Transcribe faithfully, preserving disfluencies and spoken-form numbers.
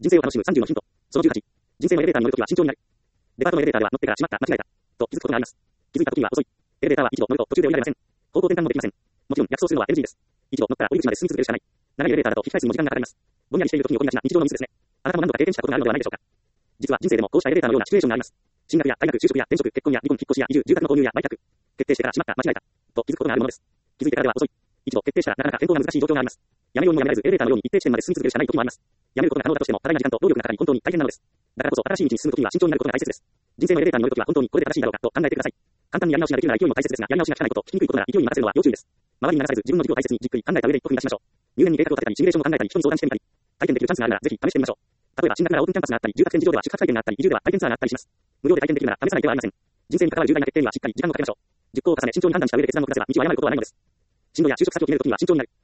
人生を楽しむさんじゅうのヒント。そのじゅうはち。人生のエレベーターに乗るときは慎重になる。デパートのエレベーターでは乗ってからしまった、間違えた。と気づくことがあります。気づいたときには遅い。エレベーターは一度乗ると途中で降りられません。方向転換もできません。もちろん逆走するのは エヌジー です。一度乗ったら降り口まで進み続けるしかない。長いエレベーターだと引き返すにも時間がかかります。ぼんやりしているときに起こりがちな日常のミスですね。あなたも何度か経験したことがあるのではないでしょうか。実は人生でもこうしたエレベーターのようなシチュエーションがあります。進学や大学、就職や転職、結婚や離婚、引っ越しや移住、住宅の購入や売却。決定してからしまった、間違えた。と気づくことがあるものです。気づいてからでは遅い。一度決定したらなかなか変更が難しい状況があります。やめようにもやめられずエレベーターのように一定地点まで進み続けるしかない時もあります。やめることが可能だとしても、多大な時間と労力がかかり本当に大変なのです。だからこそ新しい道に進むときには慎重になることが大切です。人生のエレベーターに乗るときは本当にこれで正しいだろうかと考えてください。簡単にやり直しができるなら勢いも大切ですが、やり直しが効かないこと、聞きにくいことなら勢いに任せるのは要注意です。周りに流されず自分の軸を大切にじっくり考えた上で一歩踏み出しましょう。入念に計画を立てたり、シミュレーションを考えたり、人に相談してみたり、体験できるチャンスがあるならぜひ試してみましょう。例えば進学ならオープンキャンパスがあったり、住宅展示場では宿泊体験があったり、移住では体験ツアーがあったりします。無料で体験できるなら試さない手はありません。人生に関わる重大な決定にはしっかり時間をかけましょう。熟考を重ね慎重に判断した上で決断を下せば道を誤ることはないのです。進路や就職先を決めるときには慎重になる。